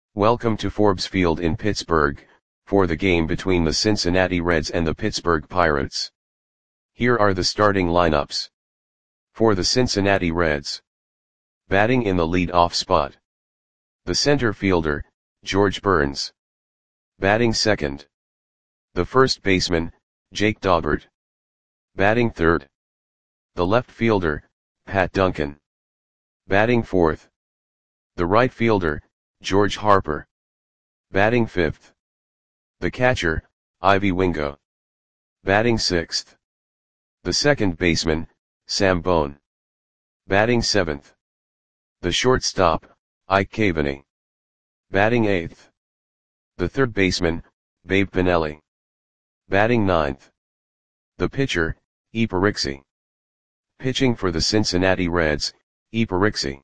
Welcome to Forbes Field in Pittsburgh, for the game between the Cincinnati Reds and the Pittsburgh Pirates. Here are the starting lineups. For the Cincinnati Reds. Batting in the lead-off spot. The center fielder, George Burns. Batting second. The first baseman, Jake Daubert. Batting third. The left fielder, Pat Duncan. Batting fourth. The right fielder, George Harper. Batting fifth. The catcher, Ivy Wingo. Batting sixth. The second baseman, Sam Bone. Batting seventh. The shortstop, Ike Cavaney. Batting eighth. The third baseman, Babe Pinelli. Batting ninth. The pitcher, E. Pariksi. Pitching for the Cincinnati Reds, E. Pariksi.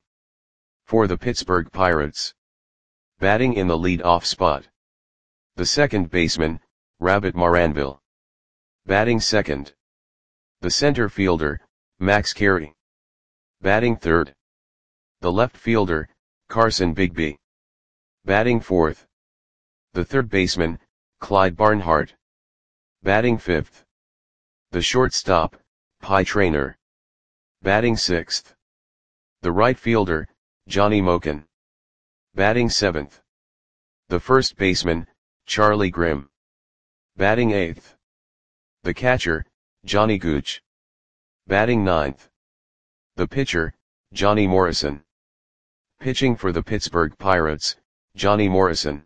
For the Pittsburgh Pirates. Batting in the lead-off spot. The second baseman, Rabbit Maranville. Batting second. The center fielder, Max Carey. Batting third. The left fielder, Carson Bigby. Batting fourth. The third baseman, Clyde Barnhart. Batting fifth. The shortstop, Pie Traynor. Batting sixth. The right fielder, Johnny Moken. Batting seventh. The first baseman, Charlie Grimm. Batting eighth. The catcher, Johnny Gooch. Batting ninth. The pitcher, Johnny Morrison. Pitching for the Pittsburgh Pirates, Johnny Morrison.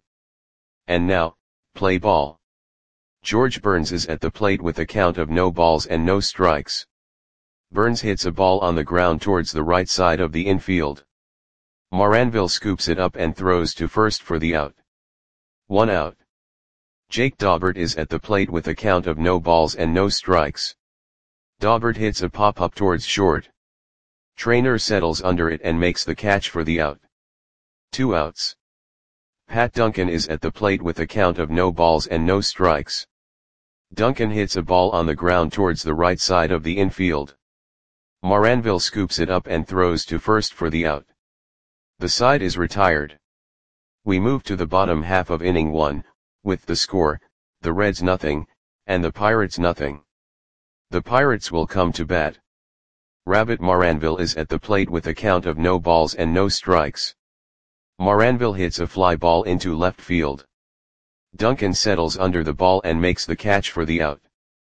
And now, play ball. George Burns is at the plate with a count of no balls and no strikes. Burns hits a ball on the ground towards the right side of the infield. Maranville scoops it up and throws to first for the out. 1 out. Jake Daubert is at the plate with a count of no balls and no strikes. Daubert hits a pop-up towards short. Traynor settles under it and makes the catch for the out. 2 outs. Pat Duncan is at the plate with a count of no balls and no strikes. Duncan hits a ball on the ground towards the right side of the infield. Maranville scoops it up and throws to first for the out. The side is retired. We move to the bottom half of inning 1, with the score, the Reds nothing, and the Pirates nothing. The Pirates will come to bat. Rabbit Maranville is at the plate with a count of no balls and no strikes. Maranville hits a fly ball into left field. Duncan settles under the ball and makes the catch for the out.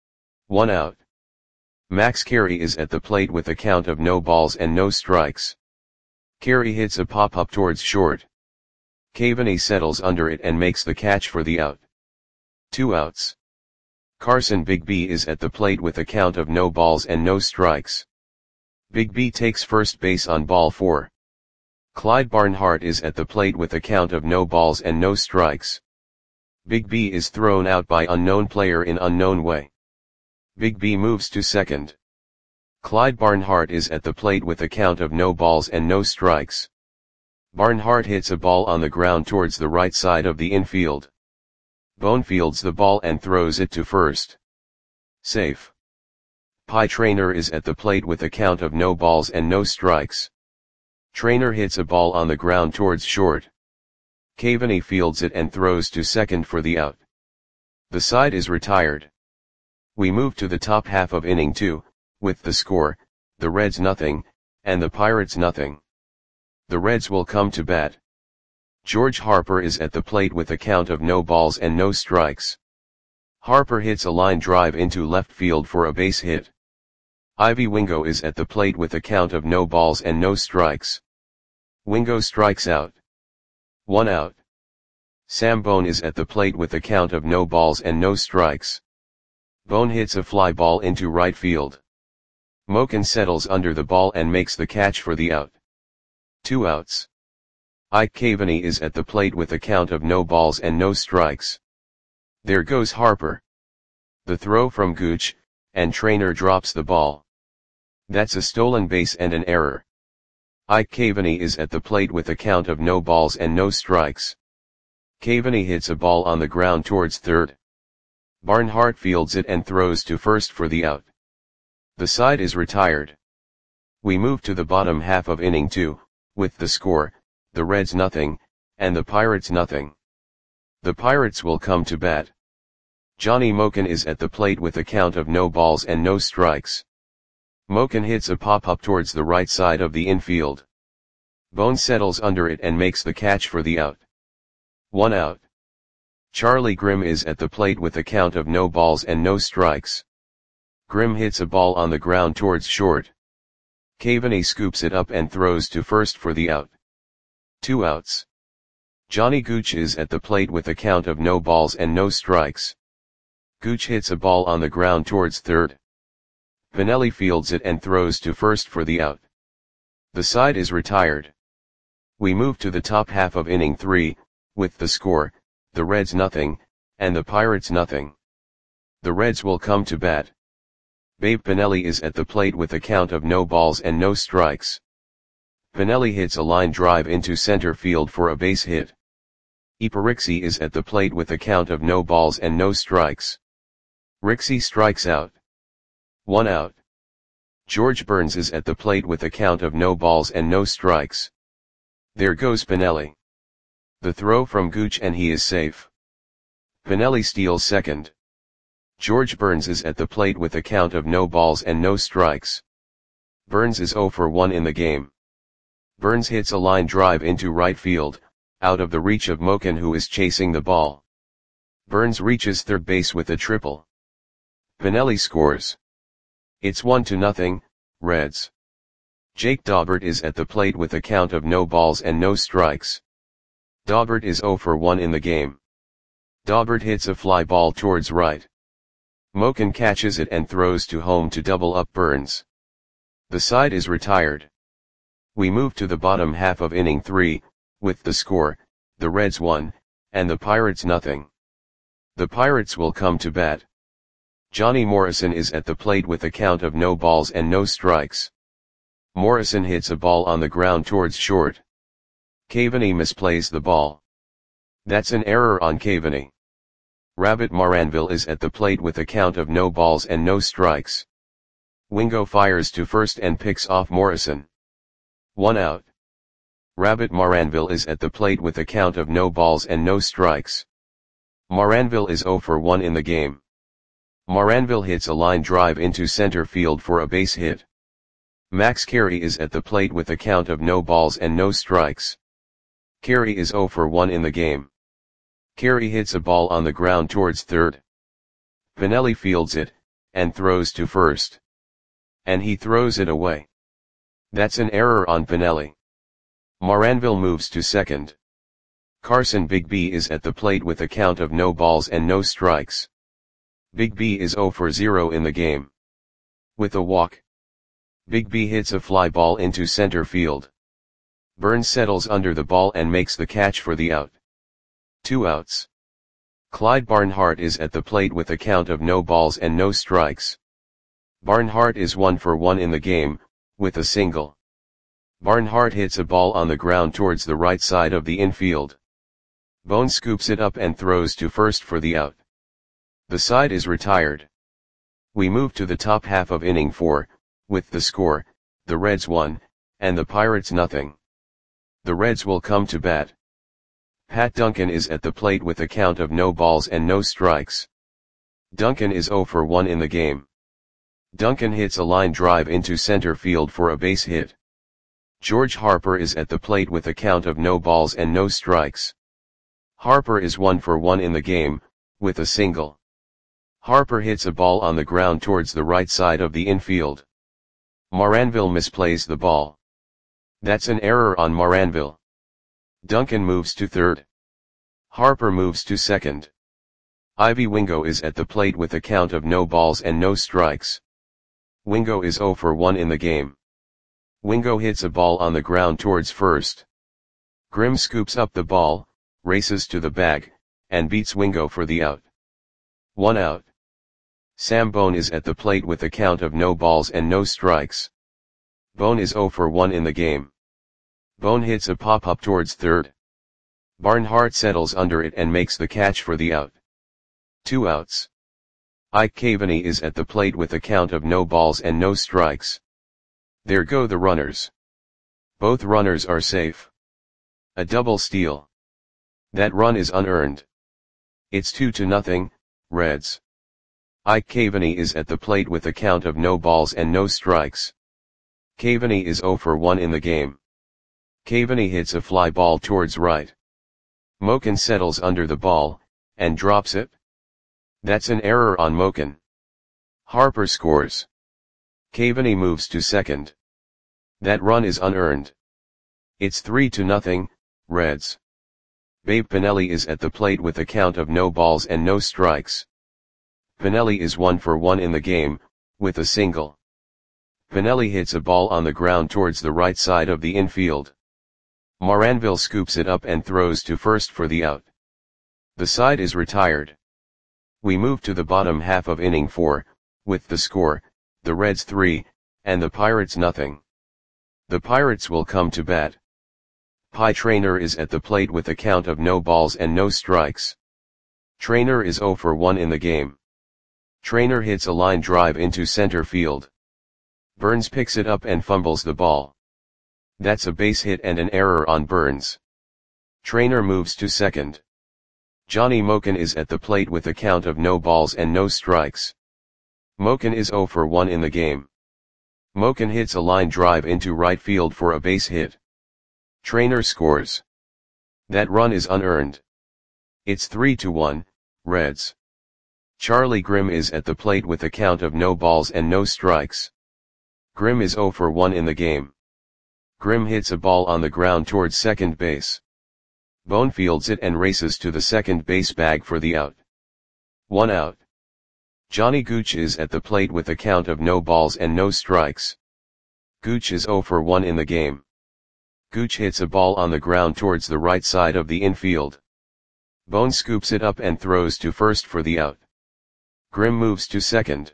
1 out. Max Carey is at the plate with a count of no balls and no strikes. Carey hits a pop-up towards short. Cavaney settles under it and makes the catch for the out. 2 outs. Carson Bigby is at the plate with a count of no balls and no strikes. Bigby takes first base on ball 4. Clyde Barnhart is at the plate with a count of no balls and no strikes. Bigby is thrown out by unknown player in unknown way. Bigby moves to second. Clyde Barnhart is at the plate with a count of no balls and no strikes. Barnhart hits a ball on the ground towards the right side of the infield. Bone fields the ball and throws it to first. Safe. Pie Traynor is at the plate with a count of no balls and no strikes. Traynor hits a ball on the ground towards short. Cavaney fields it and throws to second for the out. The side is retired. We move to the top half of inning 2, with the score, the Reds nothing, and the Pirates nothing. The Reds will come to bat. George Harper is at the plate with a count of no balls and no strikes. Harper hits a line drive into left field for a base hit. Ivy Wingo is at the plate with a count of no balls and no strikes. Wingo strikes out. 1 out. Sam Bone is at the plate with a count of no balls and no strikes. Bone hits a fly ball into right field. Moken settles under the ball and makes the catch for the out. 2 outs. Ike Cavaney is at the plate with a count of no balls and no strikes. There goes Harper. The throw from Gooch, and Traynor drops the ball. That's a stolen base and an error. Ike Cavaney is at the plate with a count of no balls and no strikes. Cavaney hits a ball on the ground towards third. Barnhart fields it and throws to first for the out. The side is retired. We move to the bottom half of inning 2, with the score, the Reds nothing, and the Pirates nothing. The Pirates will come to bat. Johnny Moken is at the plate with a count of no balls and no strikes. Moken hits a pop-up towards the right side of the infield. Bone settles under it and makes the catch for the out. 1 out. Charlie Grimm is at the plate with a count of no balls and no strikes. Grimm hits a ball on the ground towards short. Cavaney scoops it up and throws to first for the out. 2 outs. Johnny Gooch is at the plate with a count of no balls and no strikes. Gooch hits a ball on the ground towards third. Pinelli fields it and throws to first for the out. The side is retired. We move to the top half of inning 3, with the score, the Reds nothing, and the Pirates nothing. The Reds will come to bat. Babe Pinelli is at the plate with a count of no balls and no strikes. Pinelli hits a line drive into center field for a base hit. Iparixi is at the plate with a count of no balls and no strikes. Rixey strikes out. 1 out. George Burns is at the plate with a count of no balls and no strikes. There goes Pinelli. The throw from Gooch and he is safe. Pinelli steals second. George Burns is at the plate with a count of no balls and no strikes. Burns is 0 for 1 in the game. Burns hits a line drive into right field, out of the reach of Moken who is chasing the ball. Burns reaches third base with a triple. Pinelli scores. It's 1-0, Reds. Jake Daubert is at the plate with a count of no balls and no strikes. Daubert is 0 for 1 in the game. Daubert hits a fly ball towards right. Moken catches it and throws to home to double up Burns. The side is retired. We move to the bottom half of inning 3, with the score, the Reds 1, and the Pirates nothing. The Pirates will come to bat. Johnny Morrison is at the plate with a count of no balls and no strikes. Morrison hits a ball on the ground towards short. Cavaney misplays the ball. That's an error on Cavaney. Rabbit Maranville is at the plate with a count of no balls and no strikes. Wingo fires to first and picks off Morrison. 1 out. Rabbit Maranville is at the plate with a count of no balls and no strikes. Maranville is 0 for 1 in the game. Maranville hits a line drive into center field for a base hit. Max Carey is at the plate with a count of no balls and no strikes. Carey is 0 for 1 in the game. Carey hits a ball on the ground towards third. Pinelli fields it, and throws to first. And he throws it away. That's an error on Pinelli. Maranville moves to second. Carson Bigby is at the plate with a count of no balls and no strikes. Bigby is 0 for 0 in the game. With a walk. Bigby hits a fly ball into center field. Burns settles under the ball and makes the catch for the out. 2 outs. Clyde Barnhart is at the plate with a count of no balls and no strikes. Barnhart is 1 for 1 in the game, with a single. Barnhart hits a ball on the ground towards the right side of the infield. Bone scoops it up and throws to first for the out. The side is retired. We move to the top half of inning 4, with the score, the Reds 1, and the Pirates nothing. The Reds will come to bat. Pat Duncan is at the plate with a count of no balls and no strikes. Duncan is 0 for 1 in the game. Duncan hits a line drive into center field for a base hit. George Harper is at the plate with a count of no balls and no strikes. Harper is 1 for 1 in the game, with a single. Harper hits a ball on the ground towards the right side of the infield. Maranville misplays the ball. That's an error on Maranville. Duncan moves to third. Harper moves to second. Ivy Wingo is at the plate with a count of no balls and no strikes. Wingo is 0 for 1 in the game. Wingo hits a ball on the ground towards first. Grimm scoops up the ball, races to the bag, and beats Wingo for the out. 1 out. Sam Bone is at the plate with a count of no balls and no strikes. Bone is 0 for 1 in the game. Bone hits a pop-up towards third. Barnhart settles under it and makes the catch for the out. 2 outs. Ike Cavaney is at the plate with a count of no balls and no strikes. There go the runners. Both runners are safe. A double steal. That run is unearned. It's 2-0, Reds. Ike Caveney is at the plate with a count of no balls and no strikes. Caveney is 0 for 1 in the game. Caveney hits a fly ball towards right. Moken settles under the ball, and drops it. That's an error on Moken. Harper scores. Caveney moves to second. That run is unearned. It's 3-0, Reds. Babe Pinelli is at the plate with a count of no balls and no strikes. Pinelli is 1 for 1 in the game, with a single. Pinelli hits a ball on the ground towards the right side of the infield. Moranville scoops it up and throws to first for the out. The side is retired. We move to the bottom half of inning 4, with the score, the Reds 3, and the Pirates nothing. The Pirates will come to bat. Pie Traynor is at the plate with a count of no balls and no strikes. Traynor is 0 for 1 in the game. Traynor hits a line drive into center field. Burns picks it up and fumbles the ball. That's a base hit and an error on Burns. Traynor moves to second. Johnny Moken is at the plate with a count of no balls and no strikes. Moken is 0 for 1 in the game. Moken hits a line drive into right field for a base hit. Traynor scores. That run is unearned. It's 3-1, Reds. Charlie Grimm is at the plate with a count of no balls and no strikes. Grimm is 0 for 1 in the game. Grimm hits a ball on the ground towards second base. Bone fields it and races to the second base bag for the out. 1 out. Johnny Gooch is at the plate with a count of no balls and no strikes. Gooch is 0 for 1 in the game. Gooch hits a ball on the ground towards the right side of the infield. Bone scoops it up and throws to first for the out. Grimm moves to second.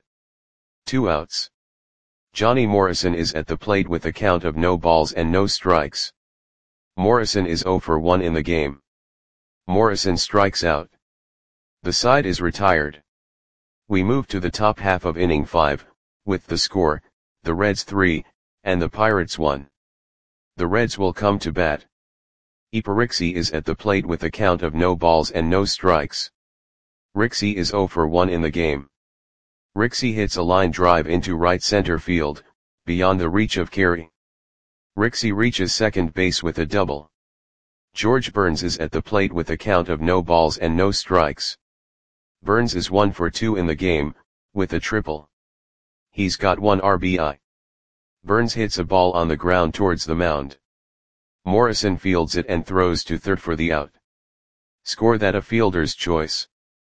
2 outs. Johnny Morrison is at the plate with a count of no balls and no strikes. Morrison is 0 for 1 in the game. Morrison strikes out. The side is retired. We move to the top half of inning 5, with the score, the Reds 3, and the Pirates 1. The Reds will come to bat. Iparixi is at the plate with a count of no balls and no strikes. Rixey is 0 for 1 in the game. Rixey hits a line drive into right center field, beyond the reach of Carey. Rixey reaches second base with a double. George Burns is at the plate with a count of no balls and no strikes. Burns is 1 for 2 in the game, with a triple. He's got 1 RBI. Burns hits a ball on the ground towards the mound. Morrison fields it and throws to third for the out. Score that a fielder's choice.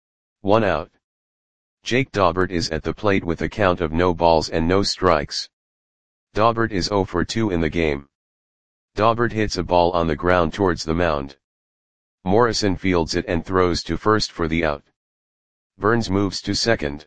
1 out. Jake Daubert is at the plate with a count of no balls and no strikes. Daubert is 0 for 2 in the game. Daubert hits a ball on the ground towards the mound. Morrison fields it and throws to first for the out. Burns moves to second.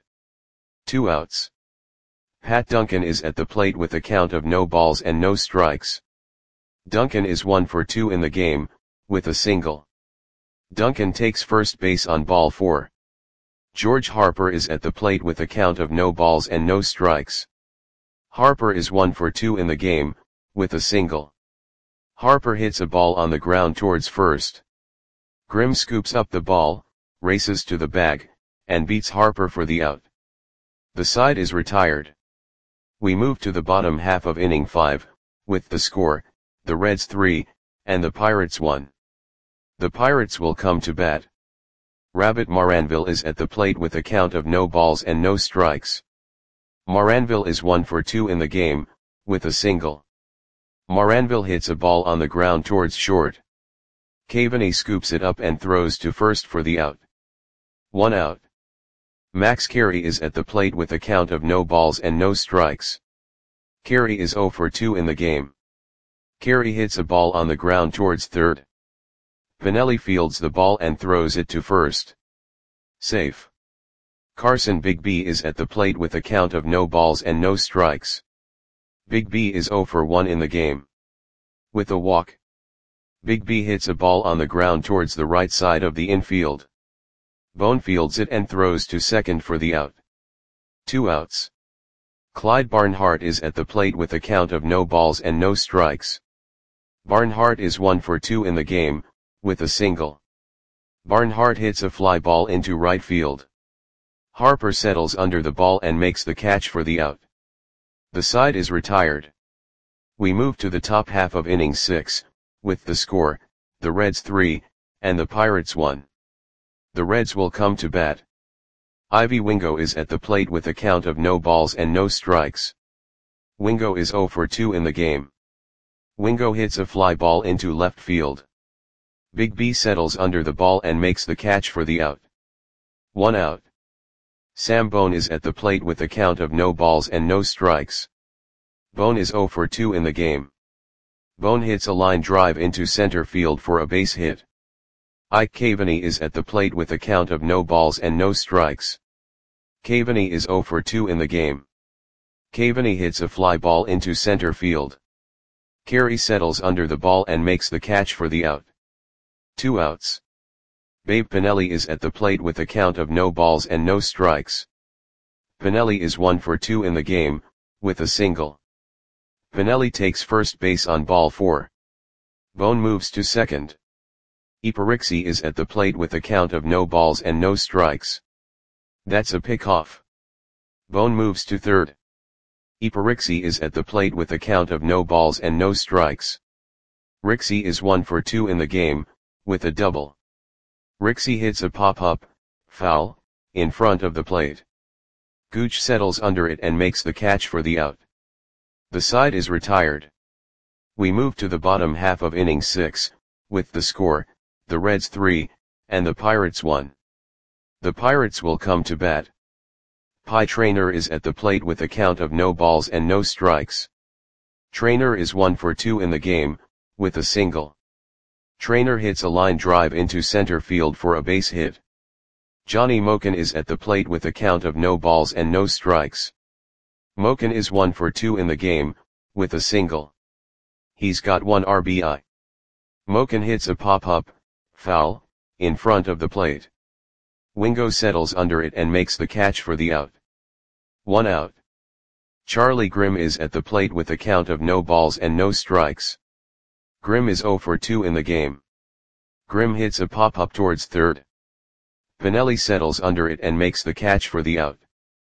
2 outs. Pat Duncan is at the plate with a count of no balls and no strikes. Duncan is 1 for 2 in the game, with a single. Duncan takes first base on ball 4. George Harper is at the plate with a count of no balls and no strikes. Harper is 1 for 2 in the game, with a single. Harper hits a ball on the ground towards first. Grimm scoops up the ball, races to the bag, and beats Harper for the out. The side is retired. We move to the bottom half of inning 5, with the score, the Reds 3, and the Pirates 1. The Pirates will come to bat. Rabbit Moranville is at the plate with a count of no balls and no strikes. Moranville is 1 for 2 in the game, with a single. Moranville hits a ball on the ground towards short. Caveney scoops it up and throws to first for the out. 1 out. Max Carey is at the plate with a count of no balls and no strikes. Carey is 0 for 2 in the game. Carey hits a ball on the ground towards third. Pinelli fields the ball and throws it to first. Safe. Carson Big B is at the plate with a count of no balls and no strikes. Big B is 0 for 1 in the game. With a walk. Big B hits a ball on the ground towards the right side of the infield. Bone fields it and throws to second for the out. 2 outs. Clyde Barnhart is at the plate with a count of no balls and no strikes. Barnhart is 1 for 2 in the game, with a single. Barnhart hits a fly ball into right field. Harper settles under the ball and makes the catch for the out. The side is retired. We move to the top half of inning 6, with the score, the Reds 3, and the Pirates 1. The Reds will come to bat. Ivy Wingo is at the plate with a count of no balls and no strikes. Wingo is 0 for 2 in the game. Wingo hits a fly ball into left field. Big B settles under the ball and makes the catch for the out. 1 out. Sam Bone is at the plate with a count of no balls and no strikes. Bone is 0 for 2 in the game. Bone hits a line drive into center field for a base hit. Ike Caveney is at the plate with a count of no balls and no strikes. Caveney is 0 for 2 in the game. Caveney hits a fly ball into center field. Carey settles under the ball and makes the catch for the out. 2 outs. Babe Pinelli is at the plate with a count of no balls and no strikes. Pinelli is 1 for 2 in the game, with a single. Pinelli takes first base on ball 4. Bone moves to second. Iparixi is at the plate with a count of no balls and no strikes. That's a pickoff. Bone moves to third. Iparixi is at the plate with a count of no balls and no strikes. Rixey is 1 for 2 in the game, with a double. Rixey hits a pop-up, foul, in front of the plate. Gooch settles under it and makes the catch for the out. The side is retired. We move to the bottom half of inning 6, with the score, the Reds 3, and the Pirates 1. The Pirates will come to bat. Pie Traynor is at the plate with a count of no balls and no strikes. Traynor is 1 for 2 in the game, with a single. Traynor hits a line drive into center field for a base hit. Johnny Moken is at the plate with a count of no balls and no strikes. Moken is 1 for 2 in the game, with a single. He's got 1 RBI. Moken hits a pop-up, foul, in front of the plate. Wingo settles under it and makes the catch for the out. 1 out. Charlie Grimm is at the plate with a count of no balls and no strikes. Grimm is 0 for 2 in the game. Grimm hits a pop-up towards third. Pinelli settles under it and makes the catch for the out.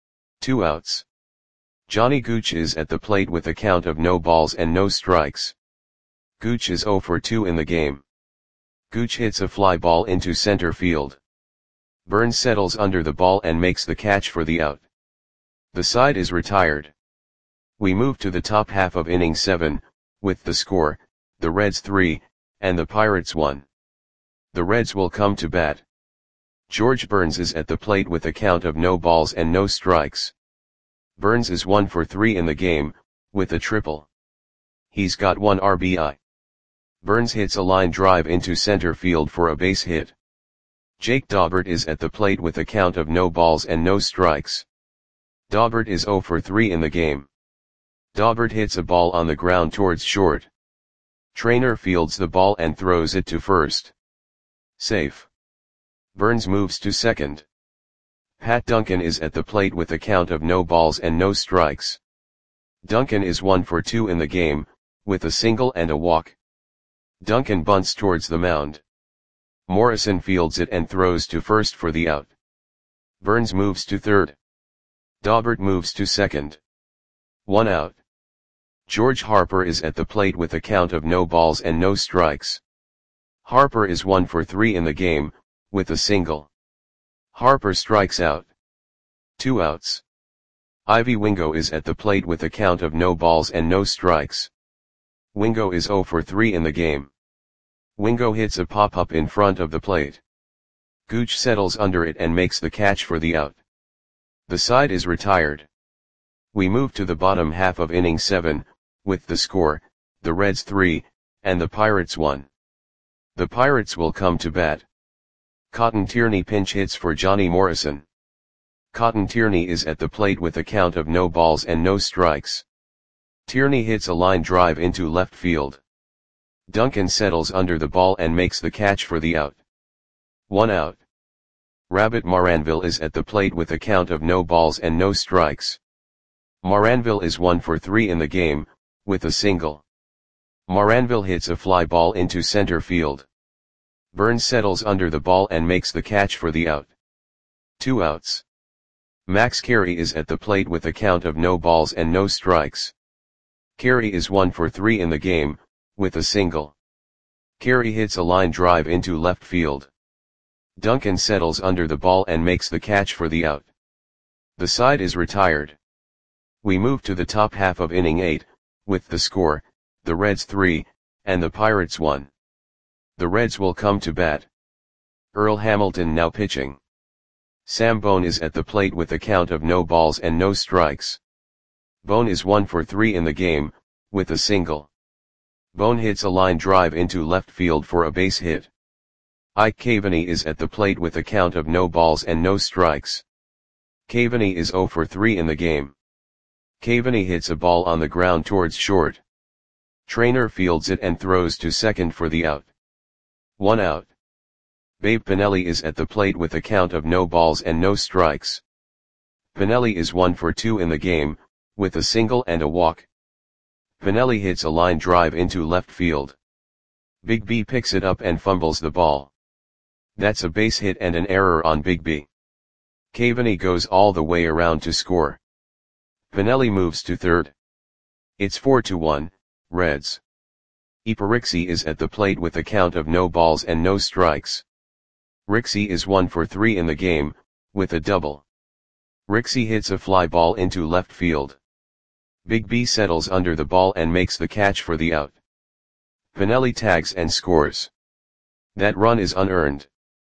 2 outs. Johnny Gooch is at the plate with a count of no balls and no strikes. Gooch is 0 for 2 in the game. Gooch hits a fly ball into center field. Burns settles under the ball and makes the catch for the out. The side is retired. We move to the top half of inning 7, with the score, the Reds 3, and the Pirates 1. The Reds will come to bat. George Burns is at the plate with a count of no balls and no strikes. Burns is 1 for 3 in the game, with a triple. He's got 1 RBI. Burns hits a line drive into center field for a base hit. Jake Daubert is at the plate with a count of no balls and no strikes. Daubert is 0 for 3 in the game. Daubert hits a ball on the ground towards short. Traynor fields the ball and throws it to first. Safe. Burns moves to second. Pat Duncan is at the plate with a count of no balls and no strikes. Duncan is 1 for 2 in the game, with a single and a walk. Duncan bunts towards the mound. Morrison fields it and throws to first for the out. Burns moves to third. Daubert moves to second. 1 out. George Harper is at the plate with a count of no balls and no strikes. Harper is 1 for 3 in the game, with a single. Harper strikes out. 2 outs. Ivy Wingo is at the plate with a count of no balls and no strikes. Wingo is 0 for 3 in the game. Wingo hits a pop-up in front of the plate. Gooch settles under it and makes the catch for the out. The side is retired. We move to the bottom half of inning 7, with the score, the Reds 3, and the Pirates 1. The Pirates will come to bat. Cotton Tierney pinch hits for Johnny Morrison. Cotton Tierney is at the plate with a count of no balls and no strikes. Tierney hits a line drive into left field. Duncan settles under the ball and makes the catch for the out. 1 out. Rabbit Maranville is at the plate with a count of no balls and no strikes. Maranville is 1 for 3 in the game, with a single. Maranville hits a fly ball into center field. Burns settles under the ball and makes the catch for the out. 2 outs. Max Carey is at the plate with a count of no balls and no strikes. Carey is 1 for 3 in the game, with a single. Carey hits a line drive into left field. Duncan settles under the ball and makes the catch for the out. The side is retired. We move to the top half of inning 8, with the score, the Reds 3, and the Pirates 1. The Reds will come to bat. Earl Hamilton now pitching. Sam Bone is at the plate with a count of no balls and no strikes. Bone is 1 for 3 in the game, with a single. Bone hits a line drive into left field for a base hit. Ike Caveney is at the plate with a count of no balls and no strikes. Caveney is 0 for 3 in the game. Caveney hits a ball on the ground towards short. Trainer fields it and throws to second for the out. 1 out. Babe Pinelli is at the plate with a count of no balls and no strikes. Pinelli is 1 for 2 in the game, with a single and a walk. Pinelli hits a line drive into left field. Big B picks it up and fumbles the ball. That's a base hit and an error on Big B. Caveney goes all the way around to score. Pinelli moves to third. It's 4-1, Reds. Iparixi is at the plate with a count of no balls and no strikes. Rixey is 1 for 3 in the game, with a double. Rixey hits a fly ball into left field. Big B settles under the ball and makes the catch for the out. Pinelli tags and scores. That run is unearned.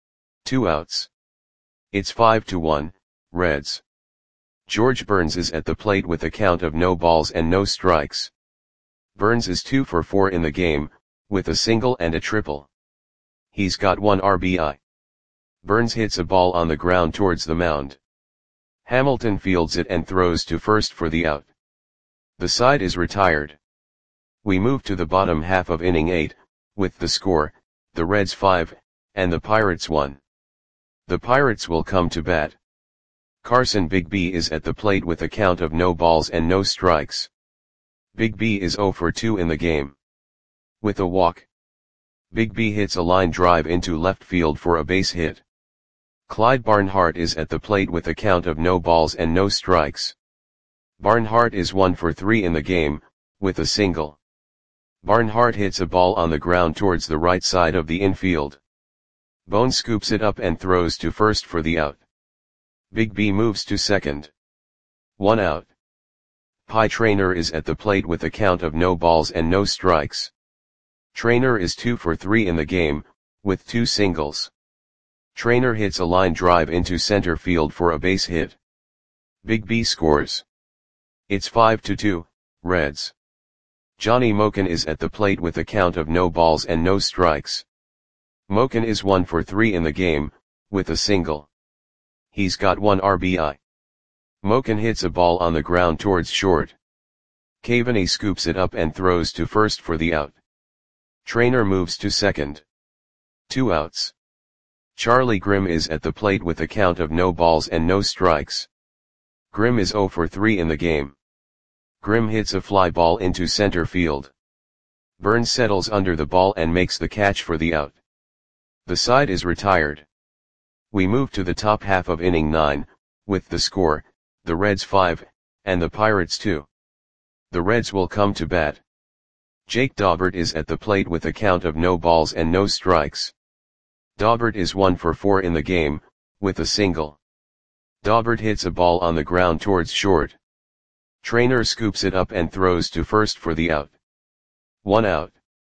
2 outs. It's 5-1, Reds. George Burns is at the plate with a count of no balls and no strikes. Burns is 2 for 4 in the game, with a single and a triple. He's got 1 RBI. Burns hits a ball on the ground towards the mound. Hamilton fields it and throws to first for the out. The side is retired. We move to the bottom half of inning 8, with the score, the Reds 5, and the Pirates 1. The Pirates will come to bat. Carson Big B is at the plate with a count of no balls and no strikes. Big B is 0 for 2 in the game. With a walk. Big B hits a line drive into left field for a base hit. Clyde Barnhart is at the plate with a count of no balls and no strikes. Barnhart is 1 for 3 in the game, with a single. Barnhart hits a ball on the ground towards the right side of the infield. Bone scoops it up and throws to first for the out. Big B moves to second. 1 out. Pie Trainer is at the plate with a count of no balls and no strikes. Trainer is 2 for 3 in the game, with 2 singles. Trainer hits a line drive into center field for a base hit. Big B scores. It's 5-2, Reds. Johnny Moken is at the plate with a count of no balls and no strikes. Moken is 1 for 3 in the game, with a single. He's got 1 RBI. Moken hits a ball on the ground towards short. Caveney scoops it up and throws to first for the out. Trainer moves to second. 2 outs. Charlie Grimm is at the plate with a count of no balls and no strikes. Grimm is 0 for 3 in the game. Grimm hits a fly ball into center field. Burns settles under the ball and makes the catch for the out. The side is retired. We move to the top half of inning 9, with the score, the Reds 5, and the Pirates 2. The Reds will come to bat. Jake Daubert is at the plate with a count of no balls and no strikes. Daubert is 1 for 4 in the game, with a single. Daubert hits a ball on the ground towards short. Trainer scoops it up and throws to first for the out. 1 out.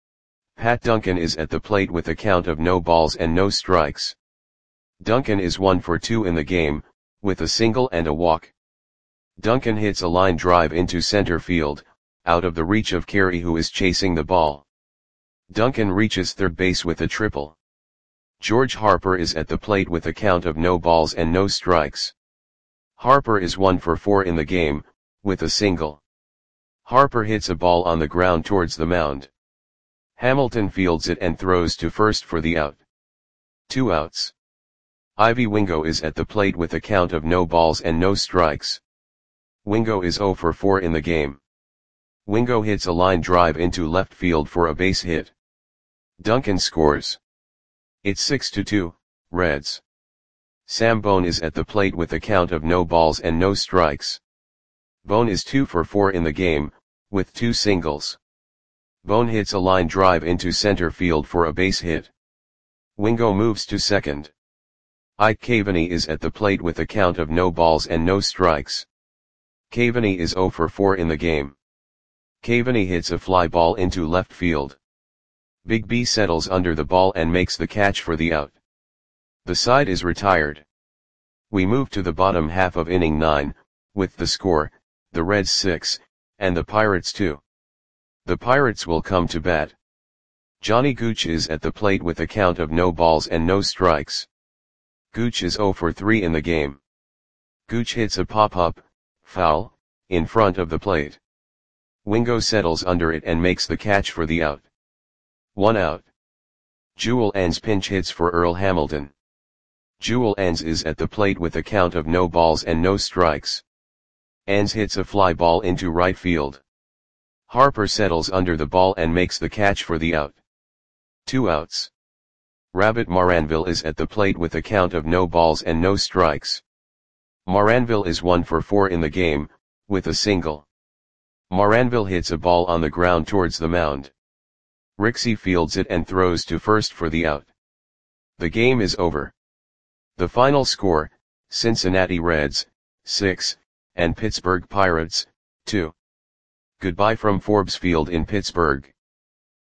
Pat Duncan is at the plate with a count of no balls and no strikes. Duncan is 1 for 2 in the game, with a single and a walk. Duncan hits a line drive into center field, out of the reach of Carey who is chasing the ball. Duncan reaches third base with a triple. George Harper is at the plate with a count of no balls and no strikes. Harper is 1 for 4 in the game, with a single. Harper hits a ball on the ground towards the mound. Hamilton fields it and throws to first for the out. 2 outs. Ivy Wingo is at the plate with a count of no balls and no strikes. Wingo is 0 for 4 in the game. Wingo hits a line drive into left field for a base hit. Duncan scores. It's 6-2, Reds. Sam Bone is at the plate with a count of no balls and no strikes. Bone is 2 for 4 in the game, with 2 singles. Bone hits a line drive into center field for a base hit. Wingo moves to second. Ike Caveney is at the plate with a count of no balls and no strikes. Caveney is 0 for 4 in the game. Caveney hits a fly ball into left field. Big B settles under the ball and makes the catch for the out. The side is retired. We move to the bottom half of inning 9, with the score, the Reds 6, and the Pirates 2. The Pirates will come to bat. Johnny Gooch is at the plate with a count of no balls and no strikes. Gooch is 0 for 3 in the game. Gooch hits a pop-up, foul, in front of the plate. Wingo settles under it and makes the catch for the out. 1 out. Jewel Enns pinch hits for Earl Hamilton. Jewel Enns is at the plate with a count of no balls and no strikes. Enns hits a fly ball into right field. Harper settles under the ball and makes the catch for the out. 2 outs. Rabbit Maranville is at the plate with a count of no balls and no strikes. Maranville is 1 for 4 in the game, with a single. Maranville hits a ball on the ground towards the mound. Rixey fields it and throws to first for the out. The game is over. The final score, Cincinnati Reds, 6, and Pittsburgh Pirates, 2. Goodbye from Forbes Field in Pittsburgh.